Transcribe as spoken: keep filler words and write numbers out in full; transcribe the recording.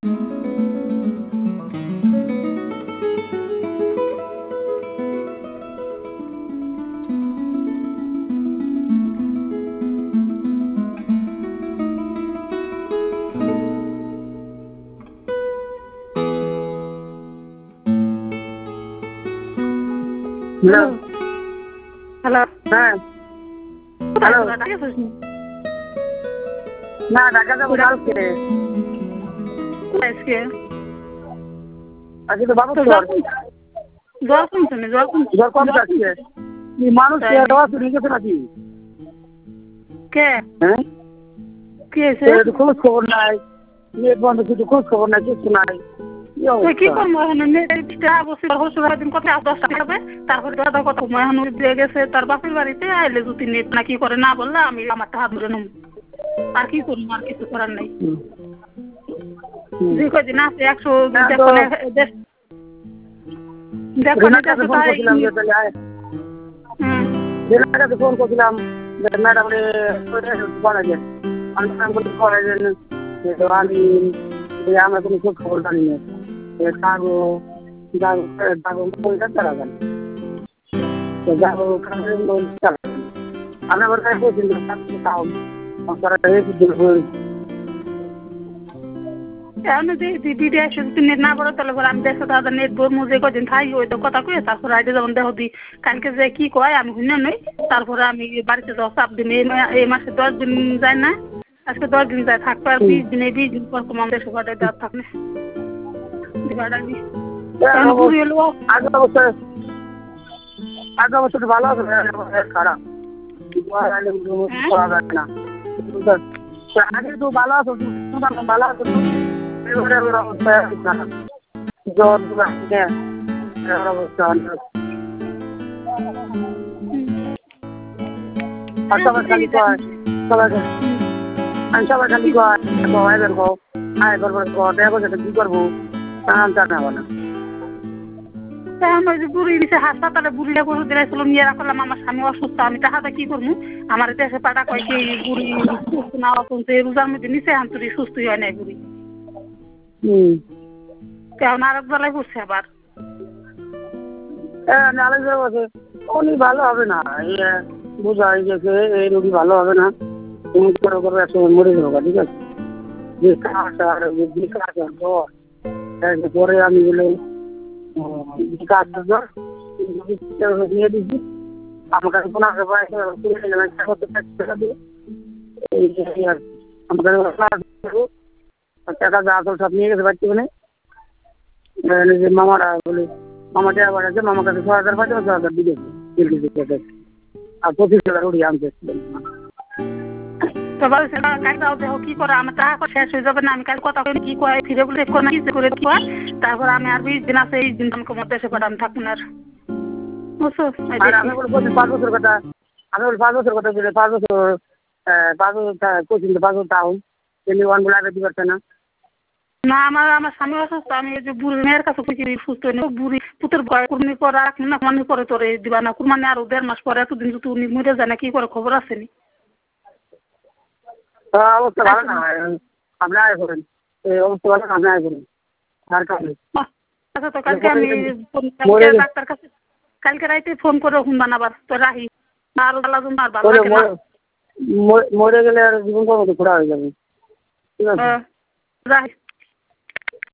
hello hello হ্যাঁ hello না ঢাকা যাবো কালকে আজকে আজকে তো বাবু জ্বর জ্বর কমছে না জ্বর কমছে জ্বর কম যাচ্ছে মানুষ নিয়ে গেছে নাকি কে হ্যাঁ কি হয়েছে খোঁজ খবর নাই নেট বন্ধ কিছু খোঁজ খবর নাই কিছু নাই কি করবো এখন কথা দশটা হবে তারপরে দাদা কথা এখন দিয়ে গেছে তার বাপের বাড়িতে আইলে যদি নেট না কি করে না বললে আমি আমার হাত ধরে নেব আর কি করবো আর কিছু করার নাই যে কদিন আছে একশো ফোন করছিলাম ম্যাডাম আমি আমার কোনো খোঁজ খবর জানি না যাবো যাবো পয়সা চালাবেন যাবো আপনার কথা দিদি আসে যদি নেট না পড়ে তাহলে আমি দেখো দাদা নেট বলবো যে কদিন থাকি ওই তো কথা কয়ে তারপরে আইতে যেমন দেখো দি কালকে যে কি কয় আমি শুনে নই তারপরে আমি বাড়িতে যাওয়া চাপ দিন এই মাসে দশ দিন যায় না আজকে দশ দিন যায় থাকবো আর বিশ দিন এই বিশ দিন পর কম আমাদের সবাই দেওয়ার থাকলে আগে অবস্থা আগে অবস্থা তো ভালো আছে খারাপ না আগে তো ভালো আছো ভালো আছো অবস্থা খারাপ জ্বর অবস্থা সবাই খালি কয় সবাই আমি সবাই খালি কয় এবার কো আয় করবো দেখো সেটা কি করবো জানাবো না বুড়ি দিছে হাসপাতালে বুড়িটা করে দিয়েছিল নিয়ে রাখলাম আমার স্বামী অসুস্থ আমি টাকাটা কি করবো আমার দেশে পাটা কয় কি বুড়ি সুস্থ না অসুস্থ রোজার মধ্যে নিচে আন্তরি সুস্থ হয় নাই বুড়ি হুম কেমন আরেক বেলায় পড়ছে আবার হ্যাঁ আরেক বেলা বলছে উনি ভালো হবে না বোঝা হয়ে গেছে এই রোগী ভালো হবে না তুমি করে করবে একসময় মরে যাবো ঠিক আছে যে কাজ আর যে কাজ আর জ্বর পরে আমি বলে কাজ জ্বর নিয়ে দিচ্ছি আমার কাছে কোনো আগে টাকা দিয়ে এই আর আমার কাছে টাকা যা আসল সব নিয়ে গেছে বাড়িতে মানে যে মামারা বলে মামা টাকা পাঠাচ্ছে মামার কাছে ছ হাজার পাঠাচ্ছে ছ হাজার দিয়ে দিয়েছে আর পঁচিশ হাজার উড়িয়ে আনতে কি করে আমার টাকা শেষ হয়ে যাবে না আমি কাল কথা কি কয় ফিরে বলে কি করে কি হয় তারপর আমি আর বিশ দিন আছে এই দিন আমাকে আমার দেশে পাঠাম থাকুন আর আমি বলি পাঁচ বছর কথা আমি বলি পাঁচ বছর কথা বলে পাঁচ বছর পাঁচ বছর কোচিং পাঁচ বছর টাউন এমনি ওয়ান বলে আগে দিতে পারছে না না আমার আমার স্বামী অসুস্থ আমি এই যে বুড়ি মেয়ের কাছে খুঁজি সুস্থ হয়ে বুড়ি পুতের ভয় কুরবানি পরে রাখি না কুরবানি পরে তোরে দিবা না কুরবানি আরো দেড় মাস পরে এতদিন যদি উনি মরে যায় না কি করে খবর আসেনি অবস্থা ভালো না আপনি আয় করেন এই অবস্থা ভালো না আপনি আয় করেন আর কাজে আচ্ছা তো কালকে আমি ডাক্তার কাছে কালকে রাইতে ফোন করে ফোন বানাবার তো রাহি আরো জ্বালাজন আর ভালো লাগে না মরে গেলে আর জীবনটার মতো ঘোরা হয়ে যাবে ঠিক আছে রাহি